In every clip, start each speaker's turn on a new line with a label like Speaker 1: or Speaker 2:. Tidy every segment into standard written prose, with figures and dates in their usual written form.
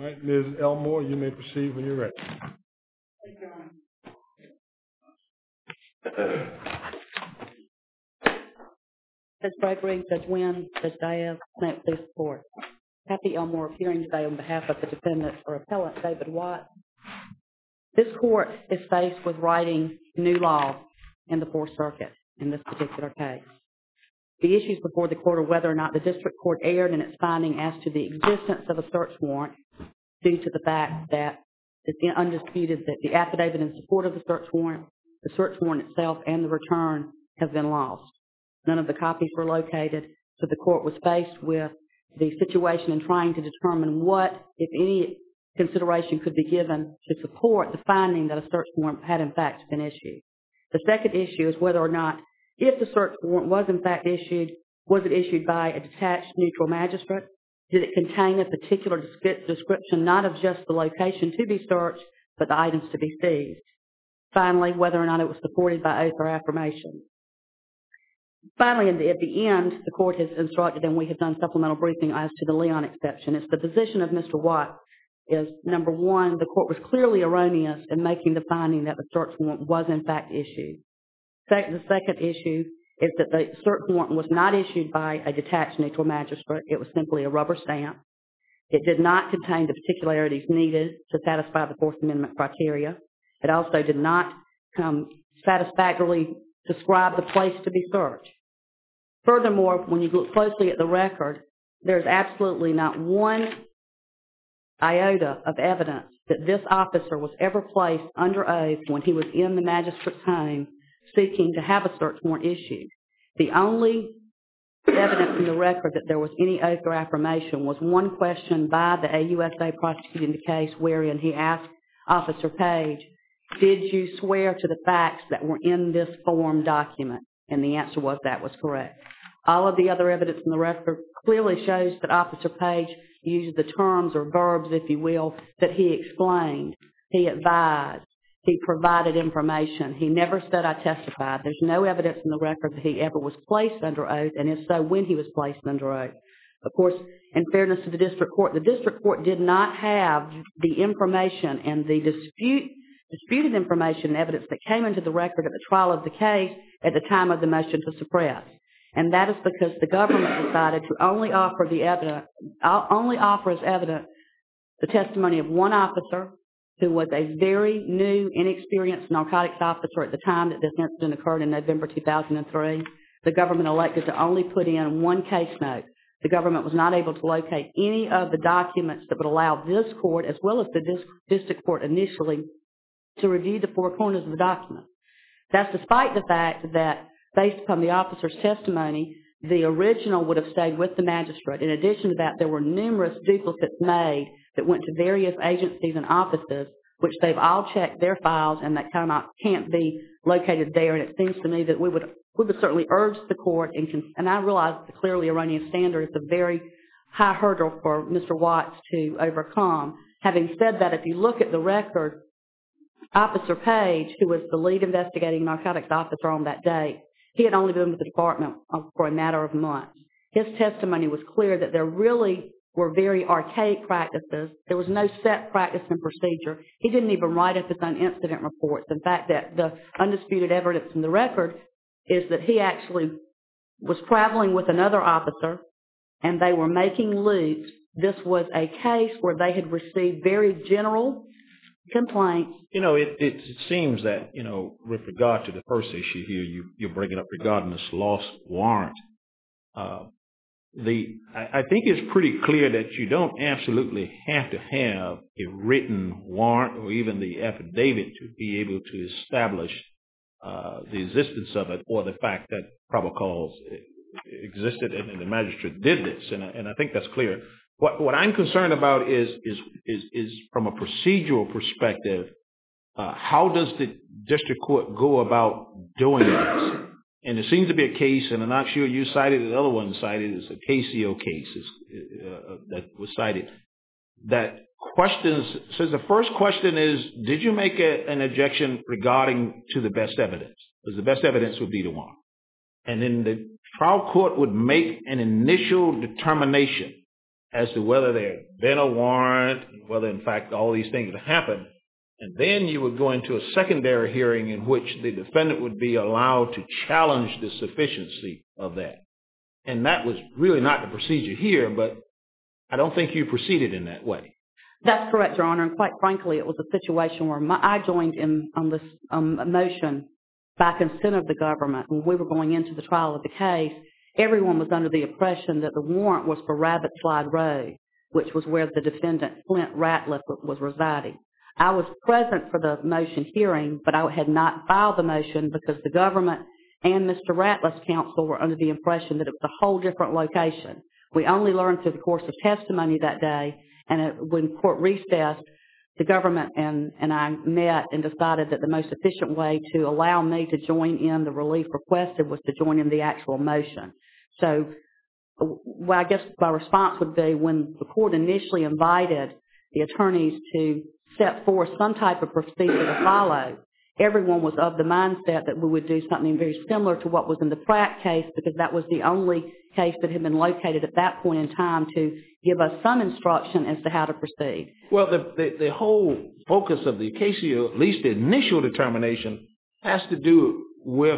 Speaker 1: All right, Ms. Elmore, you may proceed when you're ready.
Speaker 2: Judge Gregory, Judge Wynn, Judge Diaz, Senate Police Court. Kathy Elmore appearing today on behalf of the defendant or appellant David Watt. This court is faced with writing new law in the Fourth Circuit in this particular case. The issues before the court are whether or not the district court erred in its finding as to the existence of a search warrant due to the fact that it's undisputed that the affidavit in support of the search warrant itself, and the return have been lost. None of the copies were located, so the court was faced with the situation in trying to determine what, if any, consideration could be given to support the finding that a search warrant had in fact been issued. The second issue is whether or not, if the search warrant was in fact issued, was it issued by a detached neutral magistrate? Did it contain a particular description not of just the location to be searched, but the items to be seized? Finally, whether or not it was supported by oath or affirmation. Finally, at the end, the court has instructed, and we have done supplemental briefing as to the Leon exception. It's the position of Mr. Watt is, number one, the court was clearly erroneous in making the finding that the search warrant was in fact issued. The second issue is that the search warrant was not issued by a detached neutral magistrate. It was simply a rubber stamp. It did not contain the particularities needed to satisfy the Fourth Amendment criteria. It also did not satisfactorily describe the place to be searched. Furthermore, when you look closely at the record, there's absolutely not one iota of evidence that this officer was ever placed under oath when he was in the magistrate's home seeking to have a search warrant issued. The only evidence in the record that there was any oath or affirmation was one question by the AUSA prosecuting the case wherein he asked Officer Page, did you swear to the facts that were in this form document? And the answer was that was correct. All of the other evidence in the record clearly shows that Officer Page used the terms or verbs, if you will, that he explained. He advised. He provided information. He never said, I testified. There's no evidence in the record that he ever was placed under oath, and if so, when he was placed under oath. Of course, in fairness to the district court did not have the information and the disputed information and evidence that came into the record at the trial of the case at the time of the motion to suppress. And that is because the government decided to only offer as evidence the testimony of one officer who was a very new, inexperienced narcotics officer at the time that this incident occurred in November 2003. The government elected to only put in one case note. The government was not able to locate any of the documents that would allow this court, as well as the district court initially, to review the four corners of the document. That's despite the fact that, based upon the officer's testimony, the original would have stayed with the magistrate. In addition to that, there were numerous duplicates made that went to various agencies and offices, which they've all checked their files and that can't be located there. And it seems to me that we would certainly urge the court, and I realize the clearly erroneous standard is a very high hurdle for Mr. Watts to overcome. Having said that, if you look at the record, Officer Page, who was the lead investigating narcotics officer on that day, he had only been with the department for a matter of months. His testimony was clear that there really were very archaic practices. There was no set practice and procedure. He didn't even write up his own incident reports. In fact, that the undisputed evidence in the record is that he actually was traveling with another officer and they were making loops. This was a case where they had received very general complaints.
Speaker 3: It seems that, with regard to the first issue here, you're bringing up regarding this lost warrant. I think it's pretty clear that you don't absolutely have to have a written warrant or even the affidavit to be able to establish the existence of it or the fact that probable cause existed and the magistrate did this. And I think that's clear. What I'm concerned about is from a procedural perspective, how does the district court go about doing this? And there seems to be a case, and I'm not sure you cited it, the other one cited, it's a KCO case that was cited, that says the first question is, did you make an objection regarding to the best evidence? Because the best evidence would be the warrant. And then the trial court would make an initial determination as to whether there had been a warrant, whether in fact all these things had happened. And then you would go into a secondary hearing in which the defendant would be allowed to challenge the sufficiency of that. And that was really not the procedure here, but I don't think you proceeded in that way.
Speaker 2: That's correct, Your Honor. And quite frankly, it was a situation where I joined in on this motion by consent of the government. When we were going into the trial of the case, everyone was under the impression that the warrant was for Rabbit Slide Road, which was where the defendant, Flint Ratliff, was residing. I was present for the motion hearing, but I had not filed the motion because the government and Mr. Ratliff's counsel were under the impression that it was a whole different location. We only learned through the course of testimony that day, and when court recessed, the government and I met and decided that the most efficient way to allow me to join in the relief requested was to join in the actual motion. So, well, I guess my response would be when the court initially invited the attorneys to set forth some type of procedure to follow, everyone was of the mindset that we would do something very similar to what was in the Pratt case, because that was the only case that had been located at that point in time to give us some instruction as to how to proceed.
Speaker 3: Well, the whole focus of the case here, at least the initial determination, has to do with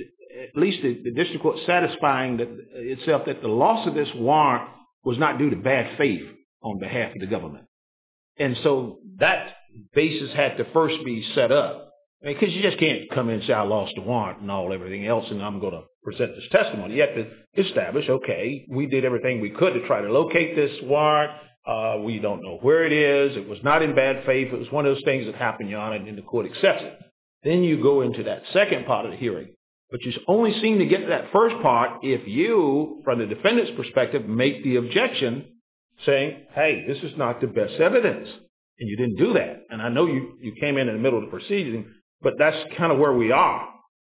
Speaker 3: at least the district court satisfying itself that the loss of this warrant was not due to bad faith on behalf of the government. And so that basis had to first be set up. I mean, because you just can't come in and say, I lost the warrant and everything else, and I'm going to present this testimony. You have to establish, okay, we did everything we could to try to locate this warrant. We don't know where it is. It was not in bad faith. It was one of those things that happened, Your Honor, and the court accepts it. Then you go into that second part of the hearing. But you only seem to get to that first part if you, from the defendant's perspective, make the objection saying, hey, this is not the best evidence. And you didn't do that. And I know you came in the middle of the proceeding, but that's kind of where we are.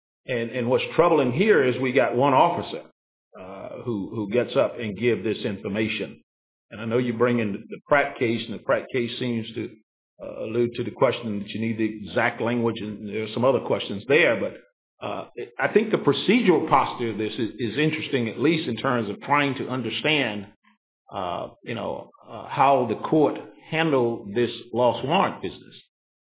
Speaker 3: And what's troubling here is we got one officer who gets up and give this information. And I know you bring in the Pratt case, and the Pratt case seems to allude to the question that you need the exact language, and there are some other questions there. But I think the procedural posture of this is interesting, at least in terms of trying to understand, how the court handled this lost warrant business.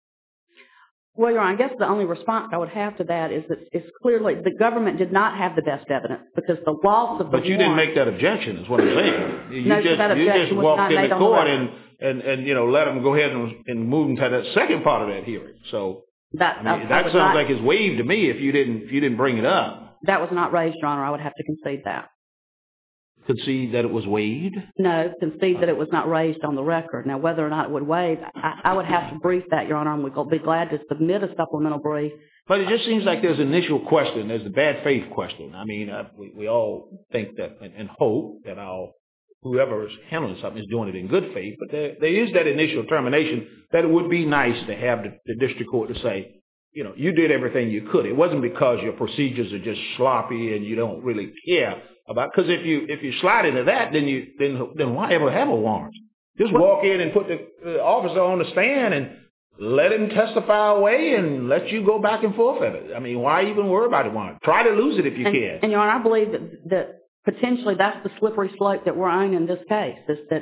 Speaker 2: Well, Your Honor, I guess the only response I would have to that is that it's clearly the government did not have the best evidence because the loss of the warrant.
Speaker 3: But you didn't make that objection, is what I'm saying. You
Speaker 2: just
Speaker 3: walked in the court and let them go ahead and move into that second part of that hearing. So that sounds like it's waived to me if you didn't bring it up.
Speaker 2: That was not raised, Your Honor. I would have to concede that.
Speaker 3: Concede that it was waived?
Speaker 2: No, concede that it was not raised on the record. Now, whether or not it would waive, I would have to brief that, Your Honor, and we'll be glad to submit a supplemental brief.
Speaker 3: But it just seems like there's an initial question. There's the bad faith question. I mean, we all think that and hope that whoever is handling something is doing it in good faith. But there is that initial determination that it would be nice to have the district court to say, you did everything you could. It wasn't because your procedures are just sloppy and you don't really care about. Because if you slide into that, then why ever have a warrant? Just walk in and put the officer on the stand and let him testify away and let you go back and forth at it. I mean, why even worry about a warrant? Try to lose it if you can.
Speaker 2: And Your Honor, I believe that potentially that's the slippery slope that we're on in this case. Is that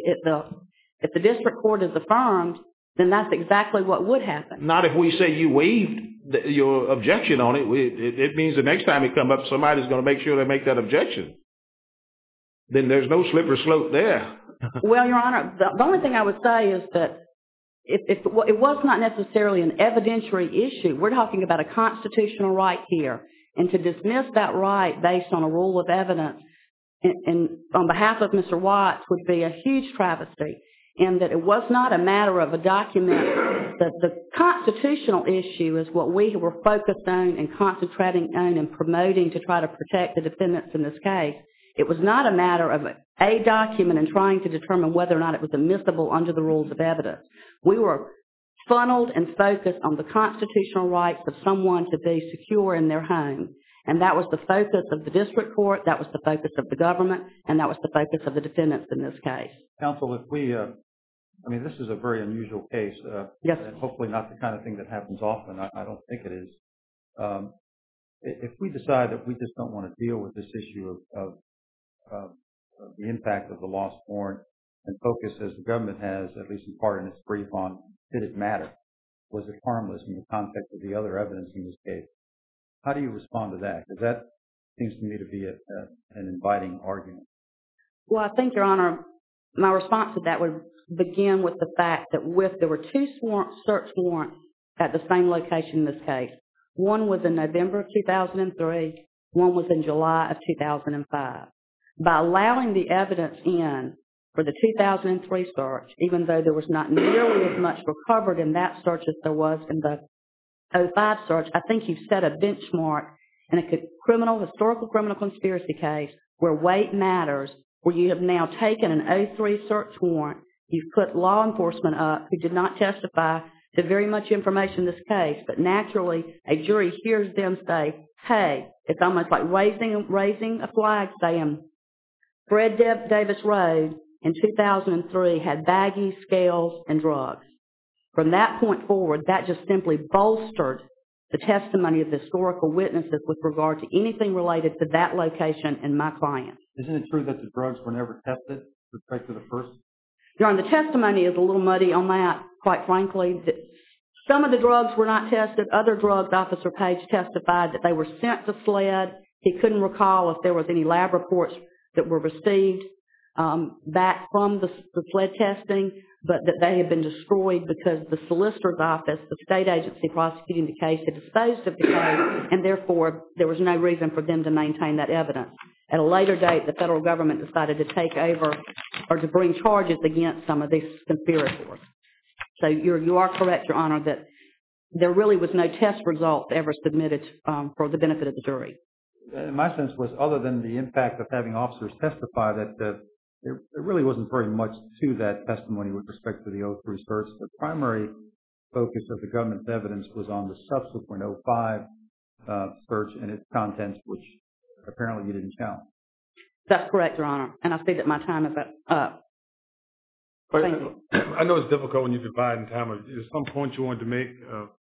Speaker 2: if the district court is affirmed, then that's exactly what would happen.
Speaker 3: Not if we say you waived your objection on it. It means the next time it comes up, somebody's going to make sure they make that objection. Then there's no slippery slope there.
Speaker 2: Well, Your Honor, the only thing I would say is that if it was not necessarily an evidentiary issue, we're talking about a constitutional right here. And to dismiss that right based on a rule of evidence and on behalf of Mr. Watts would be a huge travesty. And that it was not a matter of a document. The constitutional issue is what we were focused on and concentrating on and promoting to try to protect the defendants in this case. It was not a matter of a document and trying to determine whether or not it was admissible under the rules of evidence. We were funneled and focused on the constitutional rights of someone to be secure in their home. And that was the focus of the district court, that was the focus of the government, and that was the focus of the defendants in this case.
Speaker 4: Counsel, if we, this is a very unusual case.
Speaker 2: Yes.
Speaker 4: And hopefully not the kind of thing that happens often. I don't think it is. If we decide that we just don't want to deal with this issue of the impact of the lost warrant, and focus, as the government has, at least in part in its brief, on did it matter? Was it harmless in the context of the other evidence in this case? How do you respond to that? Because that seems to me to be an inviting argument.
Speaker 2: Well, I think, Your Honor, my response to that would begin with the fact that there were two search warrants at the same location in this case. One was in November of 2003. One was in July of 2005. By allowing the evidence in for the 2003 search, even though there was not nearly as much recovered in that search as there was in the 05 search, I think you've set a benchmark in a historical criminal conspiracy case where weight matters, where you have now taken an 03 search warrant, you've put law enforcement up who did not testify to very much information in this case, but naturally a jury hears them say, hey, it's almost like raising a flag saying, Fred Davis Road in 2003 had baggies, scales, and drugs. From that point forward, that just simply bolstered the testimony of the historical witnesses with regard to anything related to that location and my client.
Speaker 4: Isn't it true that the drugs were never tested with respect to the first?
Speaker 2: Your Honor, the testimony is a little muddy on that, quite frankly. Some of the drugs were not tested. Other drugs, Officer Page testified that they were sent to SLED. He couldn't recall if there was any lab reports that were received back from the SLED testing, but that they had been destroyed because the solicitor's office, the state agency prosecuting the case, had disposed of the case, and therefore there was no reason for them to maintain that evidence. At a later date, the federal government decided to take over or to bring charges against some of these conspirators. So you are correct, Your Honor, that there really was no test results ever submitted for the benefit of the jury.
Speaker 4: My sense was, other than the impact of having officers testify, that there really wasn't very much to that testimony with respect to the 03 search. The primary focus of the government's evidence was on the subsequent 05 search and its contents, which apparently you didn't count.
Speaker 2: That's correct, Your Honor, and I see that my time is up. Thank you.
Speaker 1: I know it's difficult when you're dividing time. Is there some point you wanted to make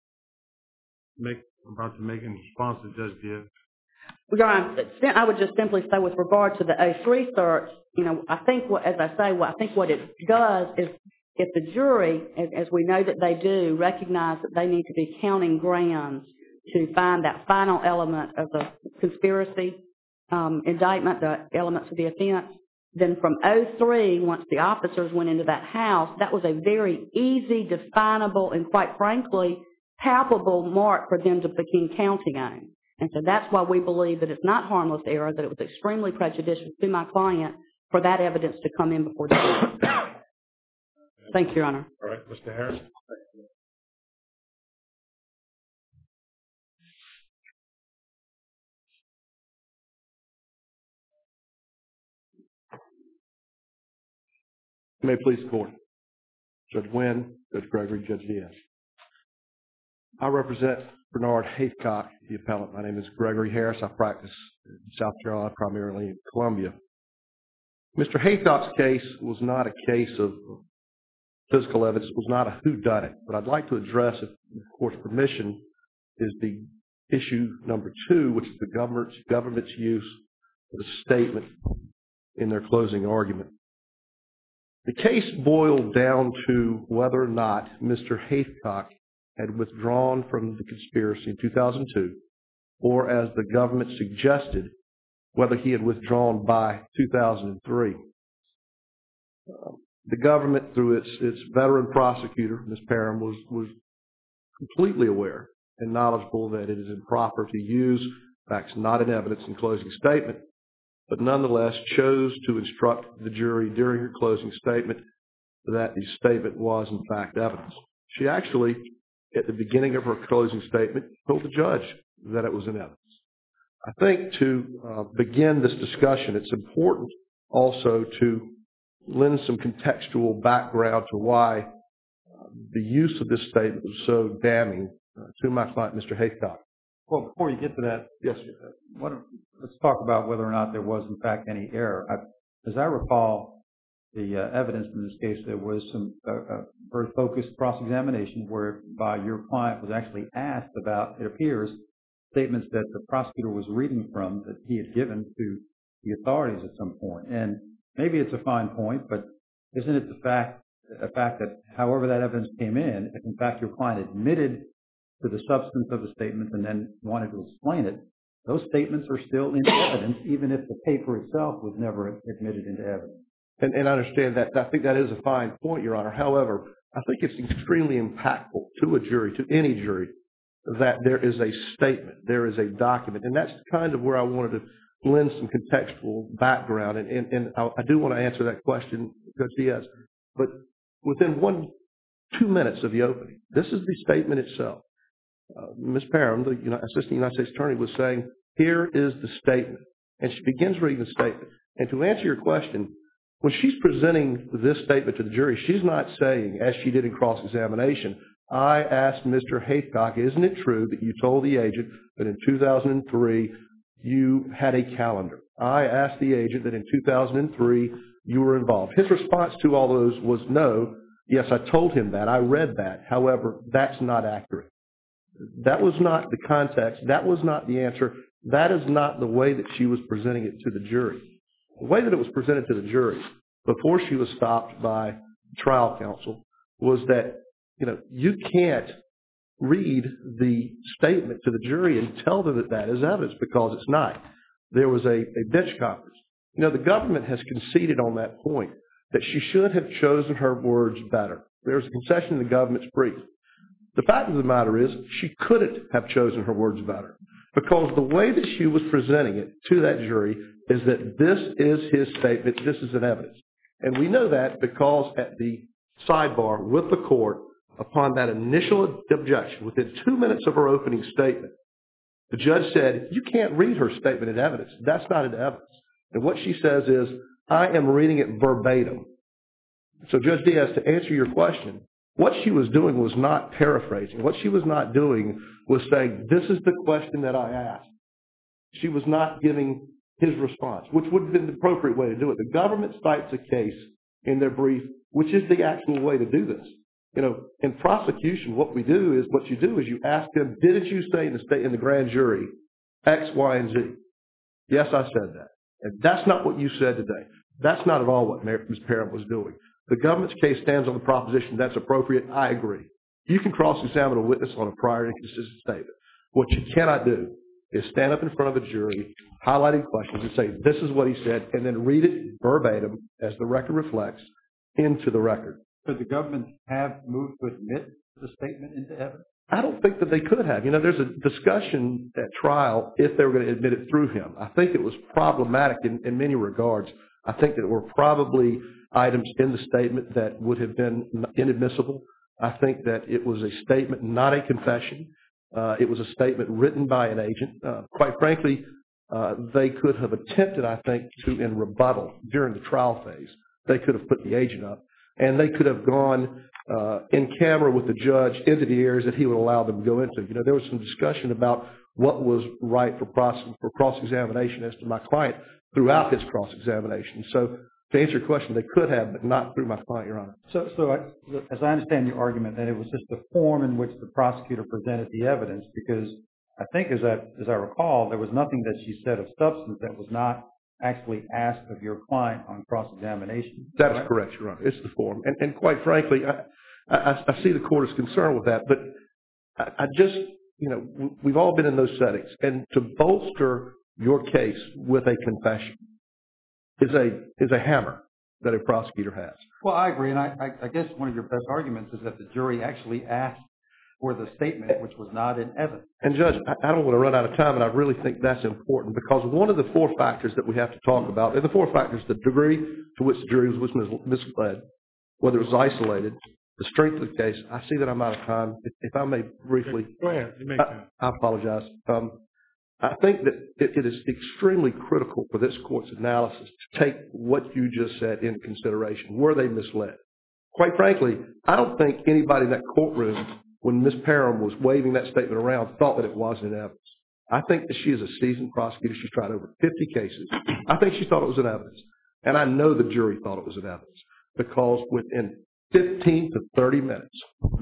Speaker 1: in response to Judge Diaz?
Speaker 2: Your Honor, I would just simply say with regard to the 03 search, I think what it does is if the jury, as we know that they do, recognize that they need to be counting grams to find that final element of the conspiracy indictment, the elements of the offense, then from 03, once the officers went into that house, that was a very easy, definable, and quite frankly, palpable mark for them to begin counting on. And so that's why we believe that it's not harmless error, that it was extremely prejudicial to my client for that evidence to come in before the jury. Thank you, Your Honor.
Speaker 1: All right, Mr. Harris.
Speaker 5: May it please the Court. Judge Wynn, Judge Gregory, Judge Diaz. I represent Bernard Haithcock, the appellant. My name is Gregory Harris. I practice in South Carolina, primarily in Columbia. Mr. Haithcock's case was not a case of physical evidence. It was not a whodunit. What I'd like to address, if the Court's permission, is the issue number 2, which is the government's use of a statement in their closing argument. The case boiled down to whether or not Mr. Haithcock had withdrawn from the conspiracy in 2002, or as the government suggested, whether he had withdrawn by 2003. The government, through its veteran prosecutor, Ms. Parham, was completely aware and knowledgeable that it is improper to use facts not in evidence in closing statement, but nonetheless chose to instruct the jury during her closing statement that the statement was in fact evidence. She actually, at the beginning of her closing statement, told the judge that it was in evidence. I think to begin this discussion, it's important also to lend some contextual background to why the use of this statement was so damning to my client, Mr. Haithcock.
Speaker 4: Well, before you get to that,
Speaker 5: yes,
Speaker 4: let's talk about whether or not there was, in fact, any error. As I recall, the evidence in this case, there was some very focused cross-examination whereby your client was actually asked about, it appears, statements that the prosecutor was reading from that he had given to the authorities at some point. And maybe it's a fine point, but isn't it the fact that however that evidence came in, if in fact your client admitted to the substance of the statement and then wanted to explain it, those statements are still in evidence, even if the paper itself was never admitted into evidence.
Speaker 5: And I understand that. I think that is a fine point, Your Honor. However, I think it's extremely impactful to a jury, to any jury, that there is a statement, there is a document. And that's kind of where I wanted to lend some contextual background. And I do want to answer that question, Judge Diaz. But within 2 minutes of the opening, this is the statement itself. Ms. Parham, the Assistant United States Attorney, was saying, here is the statement. And she begins reading the statement. And to answer your question, when she's presenting this statement to the jury, she's not saying, as she did in cross-examination, I asked Mr. Haithcock, isn't it true that you told the agent that in 2003 you had a calendar? I asked the agent that in 2003 you were involved. His response to all those was no. Yes, I told him that. I read that. However, that's not accurate. That was not the context. That was not the answer. That is not the way that she was presenting it to the jury. The way that it was presented to the jury before she was stopped by trial counsel was that, you can't read the statement to the jury and tell them that that is evidence, because it's not. There was a bench conference. The government has conceded on that point that she should have chosen her words better. There's a concession in the government's brief. The fact of the matter is she couldn't have chosen her words better, because the way that she was presenting it to that jury is that this is his statement, this is an evidence. And we know that because at the sidebar with the court, upon that initial objection, within 2 minutes of her opening statement, the judge said, you can't read her statement as evidence. That's not an evidence. And what she says is, I am reading it verbatim. So Judge Diaz, to answer your question, what she was doing was not paraphrasing. What she was not doing was saying, this is the question that I asked. She was not giving his response, which would have been the appropriate way to do it. The government cites a case in their brief, which is the actual way to do this. In prosecution, what you do is you ask them, didn't you say in the grand jury X, Y, and Z? Yes, I said that. And that's not what you said today. That's not at all what Ms. Parham was doing. The government's case stands on the proposition that's appropriate. I agree. You can cross-examine a witness on a prior inconsistent statement. What you cannot do is stand up in front of a jury, highlighting questions, and say, this is what he said, and then read it verbatim, as the record reflects, into the record.
Speaker 4: Could the government have moved to admit the statement into evidence?
Speaker 5: I don't think that they could have. There's a discussion at trial if they were going to admit it through him. I think it was problematic in many regards. I think that there were probably items in the statement that would have been inadmissible. I think that it was a statement, not a confession. It was a statement written by an agent. Quite frankly, they could have attempted, I think, in rebuttal during the trial phase. They could have put the agent up, and they could have gone in camera with the judge into the areas that he would allow them to go into. There was some discussion about what was right for cross-examination as to my client throughout his cross-examination. So to answer your question, they could have, but not through my client, Your Honor.
Speaker 4: So as I understand your argument, that it was just the form in which the prosecutor presented the evidence, because I think, as I recall, there was nothing that she said of substance that was not actually asked of your client on cross-examination.
Speaker 5: That is correct, Your Honor. It's the form. And quite frankly, I see the court is concerned with that, but I just, we've all been in those settings. And to bolster your case with a confession is a hammer that a prosecutor has.
Speaker 4: Well, I agree. And I guess one of your best arguments is that the jury actually asked for the statement, which was not in evidence.
Speaker 5: And Judge, I don't want to run out of time, and I really think that's important, because one of the four factors that we have to talk about, and the four factors, the degree to which the jury was misled, whether it was isolated, the strength of the case. I see that I'm out of time. If I may briefly.
Speaker 1: Go ahead. You may time.
Speaker 5: I apologize. I think that it is extremely critical for this court's analysis to take what you just said into consideration. Were they misled? Quite frankly, I don't think anybody in that courtroom, when Ms. Parham was waving that statement around, thought that it wasn't in evidence. I think that she is a seasoned prosecutor. She's tried over 50 cases. I think she thought it was in evidence. And I know the jury thought it was in evidence, because within 15 to 30 minutes,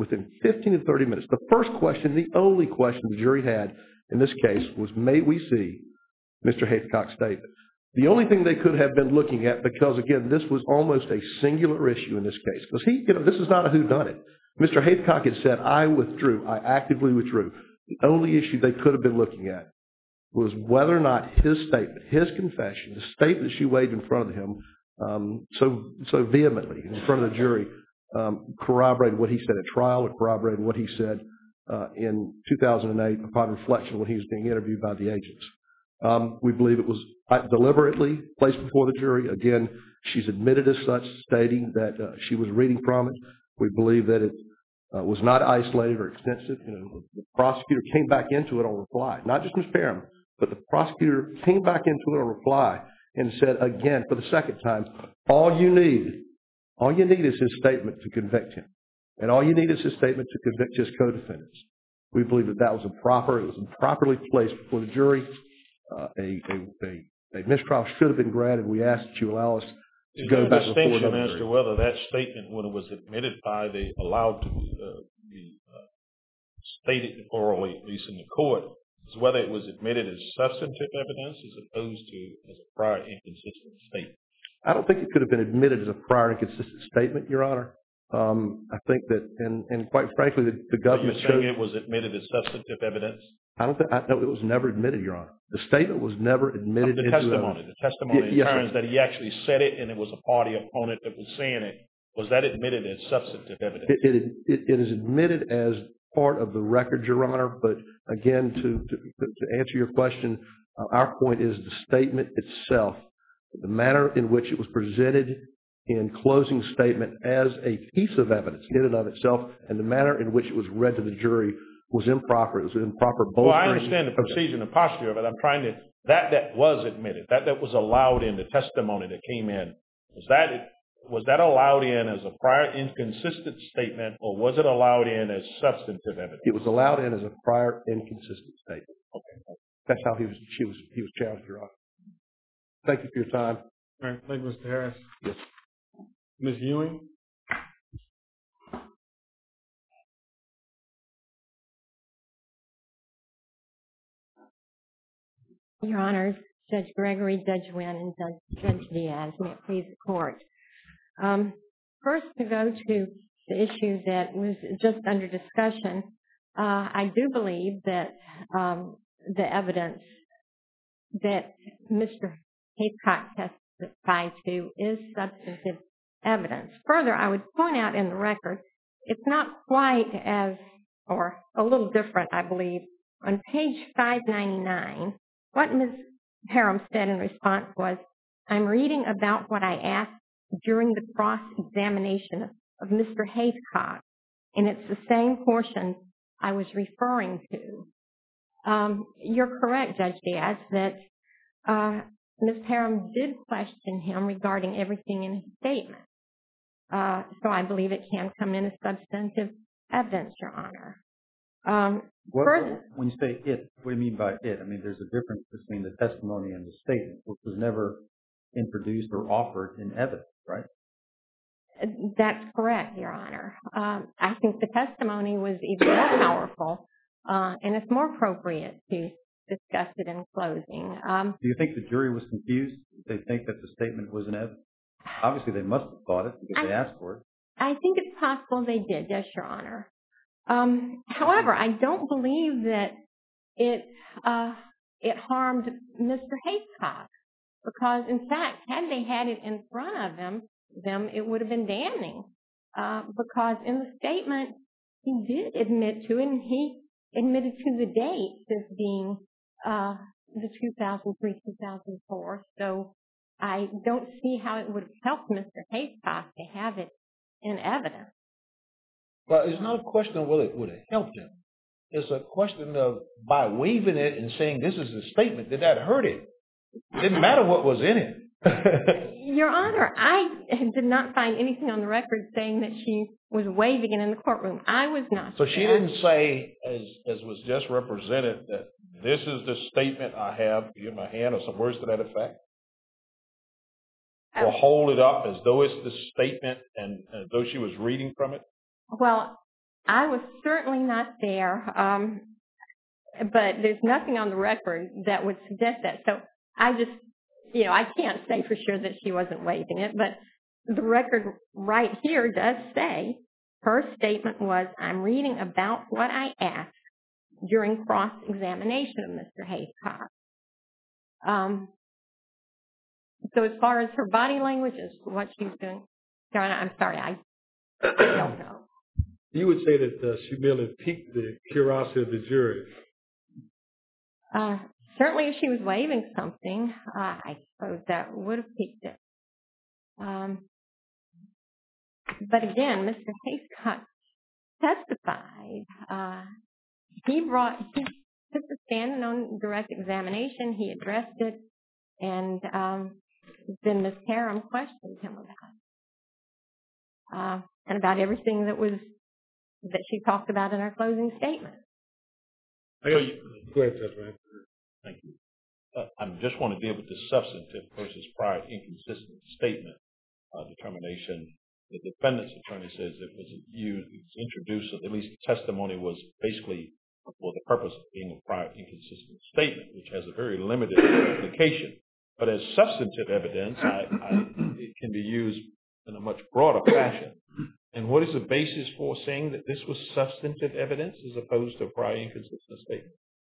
Speaker 5: the first question, the only question the jury had in this case was, may we see Mr. Haithcock's statement? The only thing they could have been looking at, because again, this was almost a singular issue in this case, because this is not a whodunit. Mr. Haithcock had said, I actively withdrew. The only issue they could have been looking at was whether or not his statement, his confession, the statement she waved in front of him so vehemently in front of the jury, corroborated what he said at trial, or corroborated what he said in 2008 upon reflection when he was being interviewed by the agents. We believe it was deliberately placed before the jury. Again, she's admitted as such, stating that she was reading from it. We believe that it was not isolated or extensive. The prosecutor came back into it on reply, not just Ms. Parham, but the prosecutor came back into it on reply and said again for the second time, all you need is his statement to convict him. And all you need is his statement to convict his co-defendants. We believe that was improperly placed before the jury. A mistrial should have been granted. We ask that you allow us to go back before another jury.
Speaker 3: Is there a distinction as to whether that statement, when it was admitted by the allowed to be stated orally, at least in the court, is whether it was admitted as substantive evidence as opposed to as a prior inconsistent statement?
Speaker 5: I don't think it could have been admitted as a prior inconsistent statement, Your Honor. I think that, and quite frankly, the government
Speaker 3: So you're saying it was admitted as substantive evidence?
Speaker 5: No, it was never admitted, Your Honor. The statement was never admitted into
Speaker 3: testimony. The testimony in
Speaker 5: yes,
Speaker 3: terms that he actually said it and it was a party opponent that was saying it. Was that admitted as substantive evidence?
Speaker 5: It is admitted as part of the record, Your Honor. But again, to answer your question, our point is the statement itself, the manner in which it was presented in closing statement as a piece of evidence in and of itself, and the manner in which it was read to the jury was improper. It was improper bolstering.
Speaker 3: Well, I understand the procedure and the posture of it. I'm trying to, that was admitted, that was allowed in the testimony that came in. Was that allowed in as a prior inconsistent statement, or was it allowed in as substantive evidence?
Speaker 5: It was allowed in as a prior inconsistent statement. Okay. That's how he was challenged, Your Honor. Thank you for your time.
Speaker 1: All right. Thank you, Mr. Harris.
Speaker 5: Yes.
Speaker 1: Ms. Ewing?
Speaker 6: Your Honors, Judge Gregory, Judge Wynn, and Judge Diaz, may it please the Court. First, to go to the issue that was just under discussion, I do believe that the evidence that Mr. Haithcock testified to is substantive evidence. Further, I would point out in the record, it's not quite as, or a little different, I believe. On page 599, what Ms. Parham said in response was, I'm reading about what I asked during the cross-examination of Mr. Haithcock, and it's the same portion I was referring to. You're correct, Judge Diaz, that Ms. Parham did question him regarding everything in his statement. So I believe it can come in as substantive evidence, Your Honor.
Speaker 4: When you say it, what do you mean by it? I mean, there's a difference between the testimony and the statement, which was never introduced or offered in evidence, right?
Speaker 6: That's correct, Your Honor. I think the testimony was even more powerful, and it's more appropriate to discuss it in closing.
Speaker 4: Do you think the jury was confused? Did they think that the statement was in evidence? Obviously, they must have thought it because they asked for it.
Speaker 6: I think it's possible they did, yes, Your Honor. However, I don't believe that it harmed Mr. Haithcock, because, in fact, had they had it in front of them, it would have been damning, because in the statement, he did admit to it, and he admitted to the dates as being the 2003-2004. So I don't see how it would have helped Mr. Haithcock to have it in evidence.
Speaker 3: Well, it's not a question of whether it would have helped him. It's a question of, by waiving it and saying this is a statement, did that hurt him? It didn't matter what was in it.
Speaker 6: Your Honor, I did not find anything on the record saying that she was waiving it in the courtroom. I was not.
Speaker 3: So she didn't say, as was just represented, that this is the statement I have in my hand, or some words to that effect? Or hold it up as though it's the statement and as though she was reading from it?
Speaker 6: Well, I was certainly not there, but there's nothing on the record that would suggest that. So I just, I can't say for sure that she wasn't waiving it, but the record right here does say her statement was, I'm reading about what I asked during cross-examination of Mr. Haycock. So as far as her body language is what she's doing, John, I'm sorry, I don't know.
Speaker 1: You would say that she merely piqued the curiosity of the jury.
Speaker 6: Certainly if she was waiving something, I suppose that would have piqued it. But again, Mr. Haycock testified. He took the stand on direct examination. He addressed it, and then Ms. Karam questioned him about it, and about everything that she talked about in her closing statement.
Speaker 1: Go ahead, Judge Rand.
Speaker 3: Thank you. I just want to deal with the substantive versus prior inconsistent statement determination. The defendant's attorney says it was introduced, at least the testimony was basically for the purpose of being a prior inconsistent statement, which has a very limited application. But as substantive evidence, it can be used in a much broader fashion. And what is the basis for saying that this was substantive evidence as opposed to a prior inconsistent statement?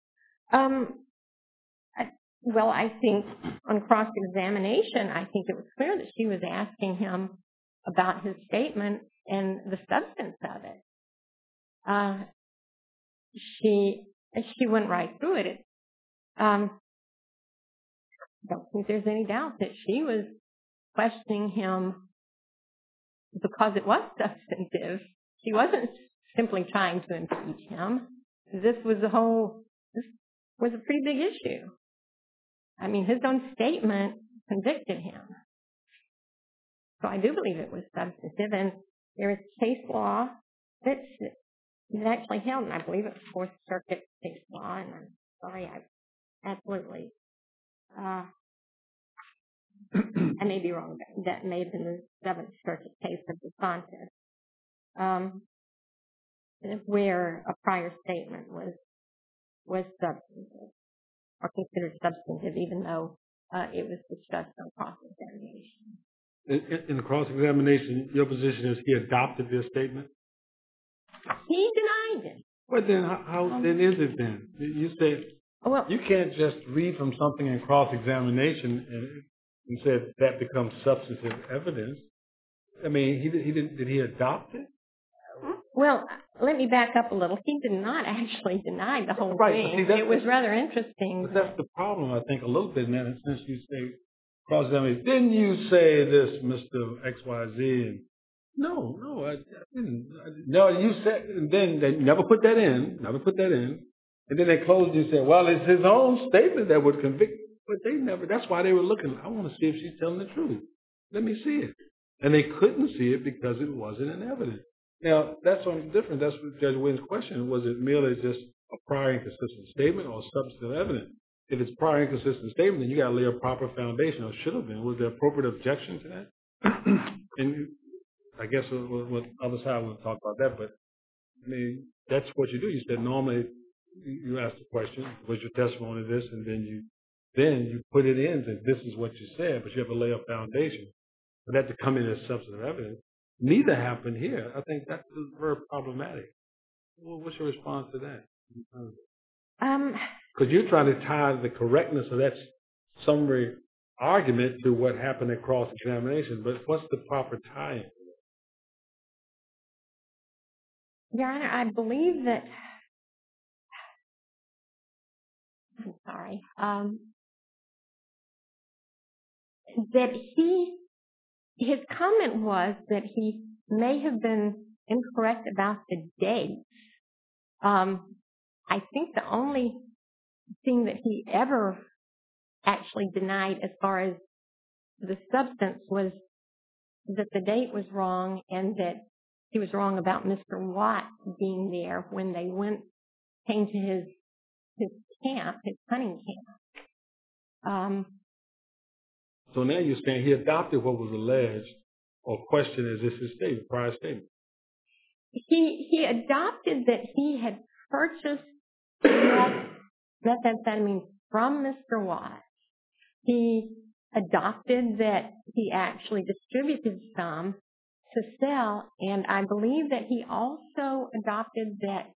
Speaker 6: Well, I think on cross-examination, I think it was clear that she was asking him about his statement and the substance of it. She went right through it. I don't think there's any doubt that she was questioning him because it was substantive. She wasn't simply trying to impeach him. This was a pretty big issue. I mean, his own statement convicted him. So I do believe it was substantive, and there is case law that actually held, and I believe it was Fourth Circuit case law, and I'm sorry, absolutely. I may be wrong, but that may have been the Seventh Circuit case of DeSantis, where a prior statement was substantive, or considered substantive, even though it was discussed on cross-examination.
Speaker 1: In the cross-examination, your position is he adopted this statement?
Speaker 6: He denied it.
Speaker 1: Well, then how then is it then? You say you can't just read from something in cross-examination and say that becomes substantive evidence. I mean, did he adopt it?
Speaker 6: Well, let me back up a little. He did not actually deny the whole
Speaker 1: thing.
Speaker 6: See, it was rather interesting.
Speaker 1: But that's the problem, I think, a little bit, man, since you say cross-examination. Didn't you say this, Mr. XYZ? And no, I didn't. No, you said, and then they never put that in. And then they closed and said, well, it's his own statement that would convict. But they never, that's why they were looking. I want to see if she's telling the truth. Let me see it. And they couldn't see it because it wasn't in evidence. Now, that's something different. That's what Judge Wynn's question. Was it merely just a prior inconsistent statement or substantive evidence? If it's prior inconsistent statement, then you got to lay a proper foundation, or should have been. Was there appropriate objection to that? And I guess with other side we'll talk about that, but I mean, that's what you do. You said normally you ask the question, was your testimony this, and then you put it in that this is what you said, but you have to lay a foundation for that to come in as substantive evidence. Neither happened here. I think that's very problematic. Well, what's your response to that? Because you're trying to tie the correctness of that summary argument to what happened at cross-examination, but what's the proper tie-in?
Speaker 6: Your Honor, I believe that, I'm sorry, that his comment was that he may have been incorrect about the dates. I think the only thing that he ever actually denied as far as the substance was that the date was wrong and that he was wrong about Mr. Watt being there when they came to his camp, his hunting camp.
Speaker 1: So now you're saying he adopted what was alleged or questioned as this his statement, prior statement.
Speaker 6: He adopted that he had purchased methamphetamine from Mr. Watt. He adopted that he actually distributed some to sell, and I believe that he also adopted that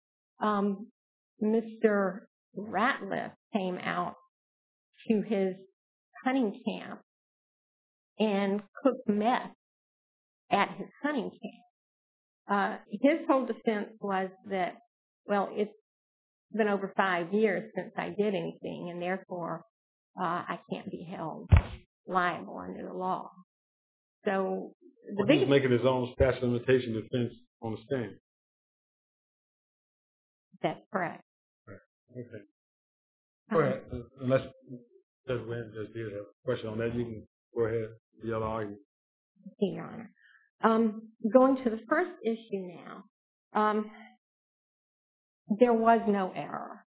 Speaker 6: Mr. Ratliff came out to his hunting camp and cooked meth at his hunting camp. His whole defense was that, well, it's been over 5 years since I did anything, and therefore I can't be held liable under the law. So
Speaker 1: he's making his own statute of limitation defense on the stand.
Speaker 6: That's correct.
Speaker 1: Right. Okay. Go ahead. Unless Judge Wynn just did have a question on that, you can go ahead with the other argument.
Speaker 6: Thank you, Your Honor. Going to the first issue now, there was no error.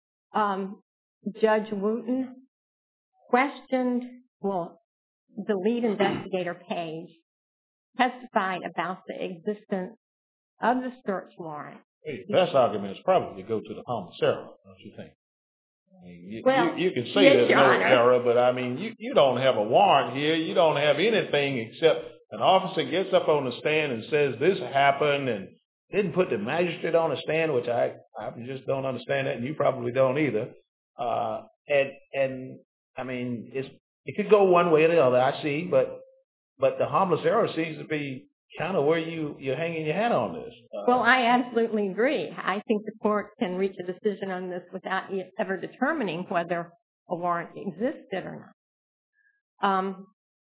Speaker 6: Judge Wooten questioned, the lead investigator, Page, testified about the existence of the search warrant.
Speaker 3: Hey, the best argument is probably to go to the homicero, don't you think? I mean, you can say
Speaker 6: yes,
Speaker 3: there's
Speaker 6: Your
Speaker 3: no
Speaker 6: Honor.
Speaker 3: error, but I mean, you don't have a warrant here. You don't have anything except an officer gets up on the stand and says this happened and didn't put the magistrate on the stand, which I just don't understand that, and you probably don't either. And I mean, it could go one way or the other, I see, but the homicero seems to be kind of where you're hanging your hat on this.
Speaker 6: Well, I absolutely agree. I think the court can reach a decision on this without ever determining whether a warrant existed or not.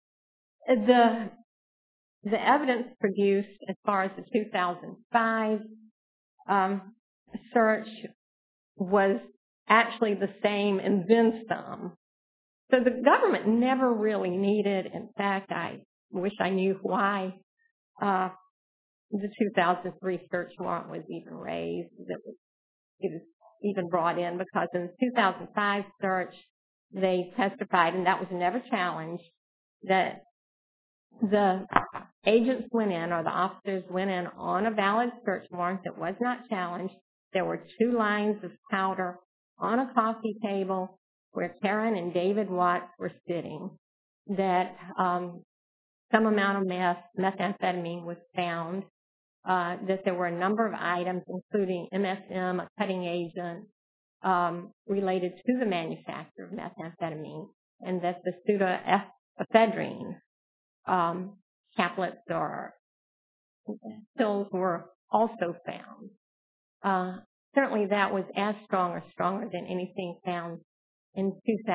Speaker 6: The evidence produced as far as the 2005 search was actually the same and then some. So the government never really needed, in fact, I wish I knew why the 2003 search warrant was even raised. It was even brought in because in the 2005 search, they testified, and that was never challenged, that the agents went in or the officers went in on a valid search warrant that was not challenged. There were 2 lines of powder on a coffee table where Karen and David Watts were sitting, that some amount of methamphetamine was found, that there were a number of items, including MSM, a cutting agent, related to the manufacture of methamphetamine, and that the pseudoephedrine tablets or pills were also found. Certainly that was as strong or stronger than anything found in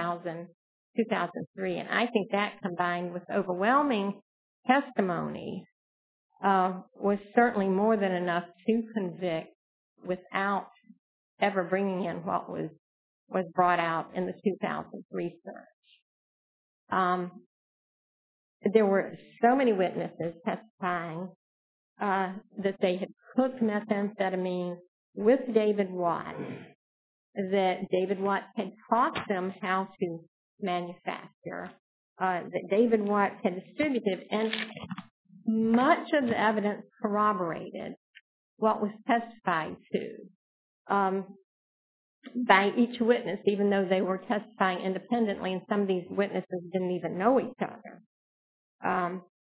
Speaker 6: 2003. And I think that combined with overwhelming testimony was certainly more than enough to convict without ever bringing in what was brought out in the 2003 search. There were so many witnesses testifying that they had cooked methamphetamine with David Watts, that David Watts had taught them how to manufacture, that David Watts had distributed, and much of the evidence corroborated what was testified to by each witness, even though they were testifying independently, and some of these witnesses didn't even know each other.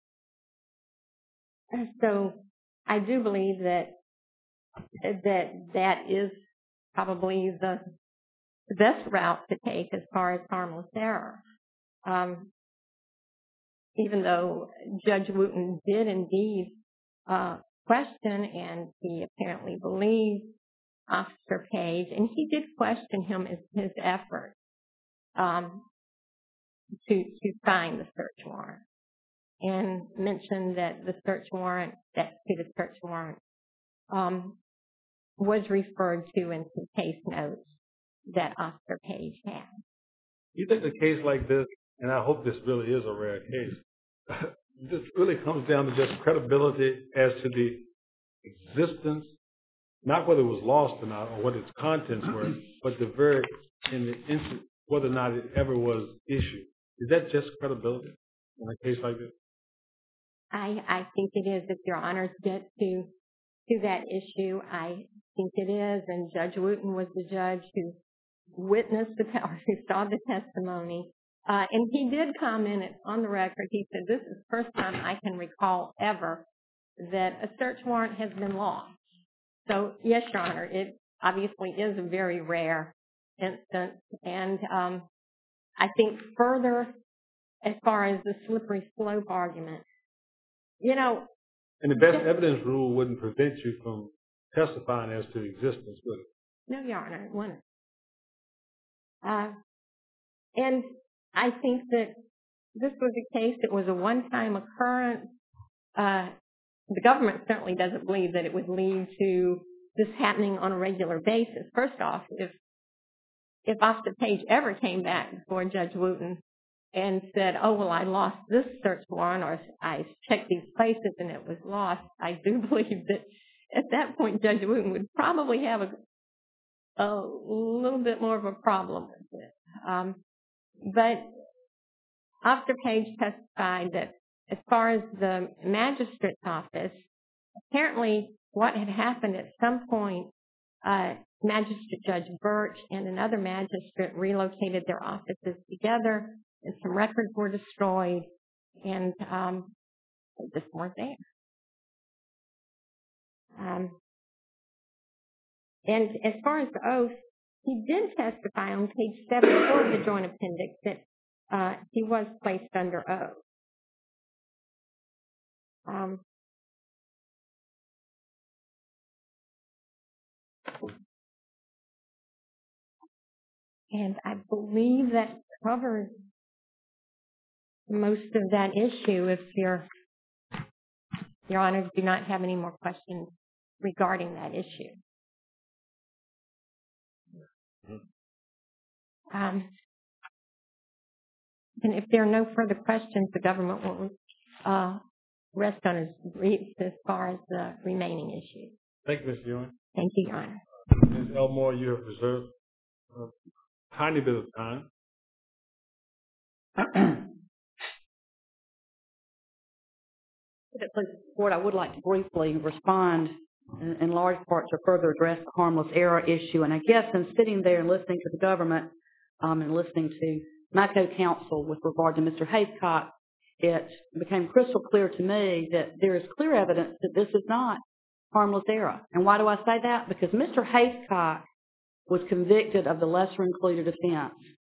Speaker 6: So I do believe that is probably the best route to take as far as harmless error. Even though Judge Wooten did indeed question, and he apparently believed Officer Page, and he did question him as his effort to find the search warrant, and mentioned that the search warrant, was referred to in some case notes that Officer Page had.
Speaker 1: You think a case like this, and I hope this really is a rare case, this really comes down to just credibility as to the existence, not whether it was lost or not, or what its contents were, but in the instant, whether or not it ever was issued. Is that just credibility in a case like this?
Speaker 6: I think it is. If Your Honors get to that issue, I think it is. And Judge Wooten was the judge who witnessed or who saw the testimony And he did comment on the record. He said, this is the first time I can recall ever that a search warrant has been lost. So, yes, Your Honor, it obviously is a very rare instance. And I think further, as far as the slippery slope argument,
Speaker 1: And the best evidence rule wouldn't prevent you from testifying as to the existence, would it?
Speaker 6: No, Your Honor, it wouldn't. And I think that this was a case that was a one-time occurrence. The government certainly doesn't believe that it would lead to this happening on a regular basis. First off, if Officer Page ever came back before Judge Wooten and said, oh, well, I lost this search warrant or I checked these places and it was lost, I do believe that at that point Judge Wooten would probably have a little bit more of a problem with it. But Officer Page testified that as far as the magistrate's office, apparently what had happened at some point, Magistrate Judge Birch and another magistrate relocated their offices together, and some records were destroyed, and they just weren't there. And as far as the oath, he did testify on page 74 of the Joint Appendix that he was placed under oath. And I believe that covers most of that issue. If Your Honors do not have any more questions regarding that issue. And if there are no further questions, the government will rest on its briefs as far as the remaining issues.
Speaker 1: Thank you, Ms. Ewing.
Speaker 6: Thank you, Your Honor.
Speaker 1: Ms. Elmore, you have reserved a tiny bit of time.
Speaker 2: Court, I would like to briefly respond in large part to further address the harmless error issue. And I guess in sitting there and listening to the government and listening to my co-counsel with regard to Mr. Haithcock, it became crystal clear to me that there is clear evidence that this is not harmless error. And why do I say that? Because Mr. Haithcock was convicted of the lesser included offense.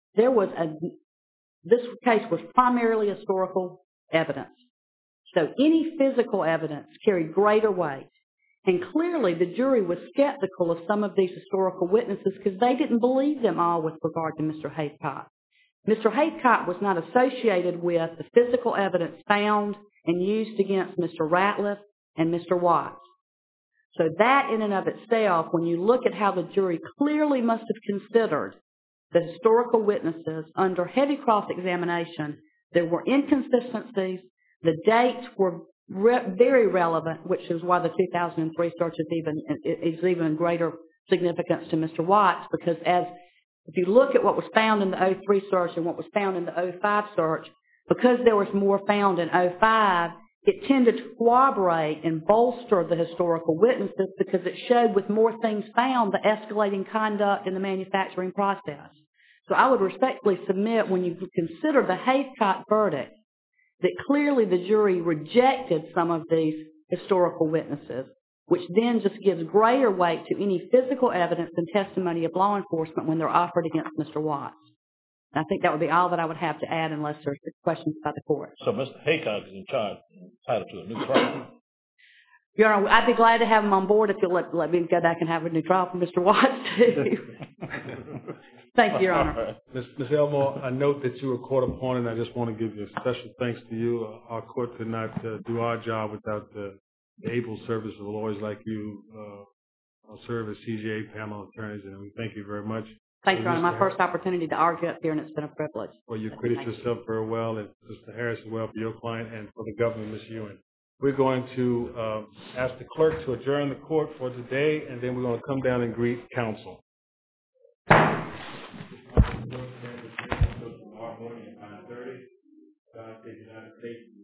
Speaker 2: This case was primarily historical evidence. So any physical evidence carried greater weight. And clearly the jury was skeptical of some of these historical witnesses because they didn't believe them all with regard to Mr. Haithcock. Mr. Haithcock was not associated with the physical evidence found and used against Mr. Ratliff and Mr. Watts. So that in and of itself, when you look at how the jury clearly must have considered the historical witnesses under heavy cross-examination, there were inconsistencies. The dates were very relevant, which is why the 2003 search is even greater significance to Mr. Watts, because if you look at what was found in the 03 search and what was found in the 05 search, because there was more found in 05, it tended to corroborate and bolster the historical witnesses because it showed with more things found the escalating conduct in the manufacturing process. So I would respectfully submit when you consider the Haithcock verdict that clearly the jury rejected some of these historical witnesses, which then just gives greater weight to any physical evidence and testimony of law enforcement when they're offered against Mr. Watts. And I think that would be all that I would have to add unless there's questions by the court.
Speaker 3: So Mr. Haithcock is in charge, entitled to a new trial?
Speaker 2: Your Honor, I'd be glad to have him on board if you'll let me go back and have a new trial for Mr. Watts, too. Thank you, Your Honor.
Speaker 1: Ms. Elmore, I note that you were court appointed. I just want to give you a special thanks to you. Our court could not do our job without the able service of lawyers like you. I'll serve as CJA panel attorneys, and we thank you very much.
Speaker 2: Thank you, Your Honor. My first opportunity to argue up here, and it's been a privilege.
Speaker 1: Well, you acquitted yourself very well, and Mr. Harris as well for your client and for the government, Ms. Ewing. We're going to ask the clerk to adjourn the court for today, and then we're going to come down and greet counsel. Tomorrow morning at 9:30, United States.